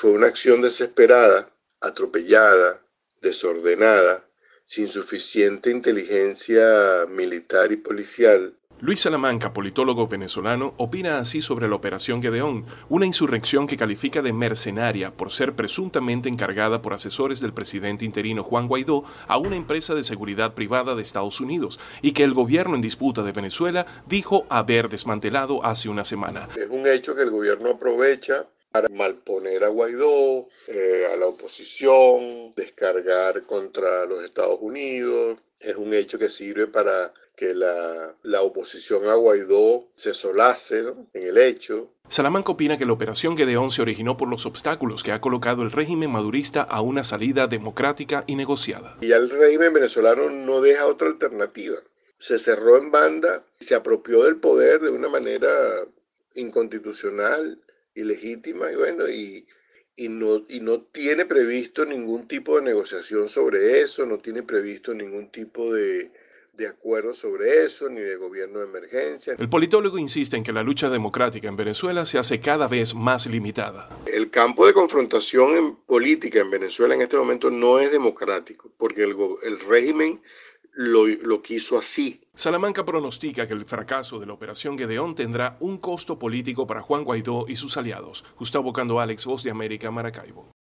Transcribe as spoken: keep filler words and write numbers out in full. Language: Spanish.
Fue una acción desesperada, atropellada, desordenada, sin suficiente inteligencia militar y policial. Luis Salamanca, politólogo venezolano, opina así sobre la Operación Gedeón, una insurrección que califica de mercenaria por ser presuntamente encargada por asesores del presidente interino Juan Guaidó a una empresa de seguridad privada de Estados Unidos y que el gobierno en disputa de Venezuela dijo haber desmantelado hace una semana. Es un hecho que el gobierno aprovecha para malponer a Guaidó, eh, a la oposición, descargar contra los Estados Unidos. Es un hecho que sirve para que la, la oposición a Guaidó se solace, ¿no?, en el hecho. Salamanca opina que la Operación Gedeón se originó por los obstáculos que ha colocado el régimen madurista a una salida democrática y negociada. Y el régimen venezolano no deja otra alternativa. Se cerró en banda, se apropió del poder de una manera inconstitucional, ilegítima, y bueno, y, y, no, y no tiene previsto ningún tipo de negociación sobre eso, no tiene previsto ningún tipo de, de acuerdo sobre eso, ni de gobierno de emergencia. El politólogo insiste en que la lucha democrática en Venezuela se hace cada vez más limitada. El campo de confrontación en política en Venezuela en este momento no es democrático, porque el, el régimen Lo, lo quiso así. Salamanca pronostica que el fracaso de la Operación Gedeón tendrá un costo político para Juan Guaidó y sus aliados. Gustavo Cando, Alex, Voz de América, Maracaibo.